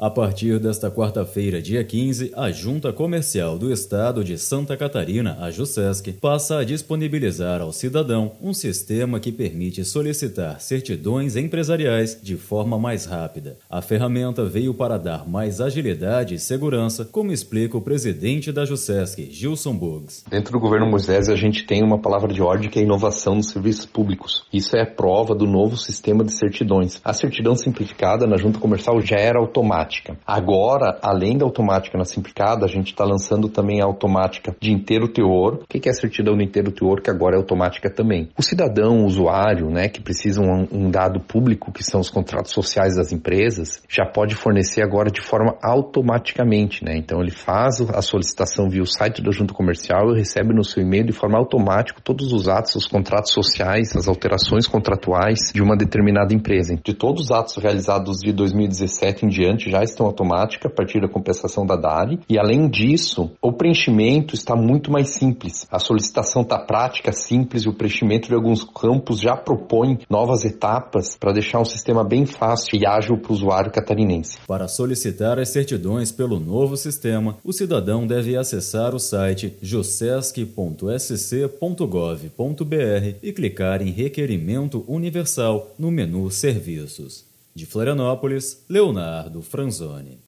A partir desta quarta-feira, dia 15, a Junta Comercial do Estado de Santa Catarina, a JUSESC, passa a disponibilizar ao cidadão um sistema que permite solicitar certidões empresariais de forma mais rápida. A ferramenta veio para dar mais agilidade e segurança, como explica o presidente da JUSESC, Gilson Bugs. Dentro do governo Moisés, a gente tem uma palavra de ordem que é inovação nos serviços públicos. Isso é a prova do novo sistema de certidões. A certidão simplificada na Junta Comercial já era automática. Agora, além da automática na simplificada, a gente está lançando também a automática de inteiro teor. O que é a certidão de inteiro teor, que agora é automática também? O cidadão, o usuário, que precisa um dado público, que são os contratos sociais das empresas, já pode fornecer agora de forma automaticamente, Então ele faz a solicitação via o site da Junta Comercial e recebe no seu e-mail de forma automática todos os atos, os contratos sociais, as alterações contratuais de uma determinada empresa. De todos os atos realizados de 2017 em diante, já estão automáticas a partir da compensação da DARI. E além disso, o preenchimento está muito mais simples. A solicitação está prática, simples, e o preenchimento de alguns campos já propõe novas etapas para deixar um sistema bem fácil e ágil para o usuário catarinense. Para solicitar as certidões pelo novo sistema, o cidadão deve acessar o site jusesc.sc.gov.br e clicar em Requerimento Universal no menu Serviços. De Florianópolis, Leonardo Franzoni.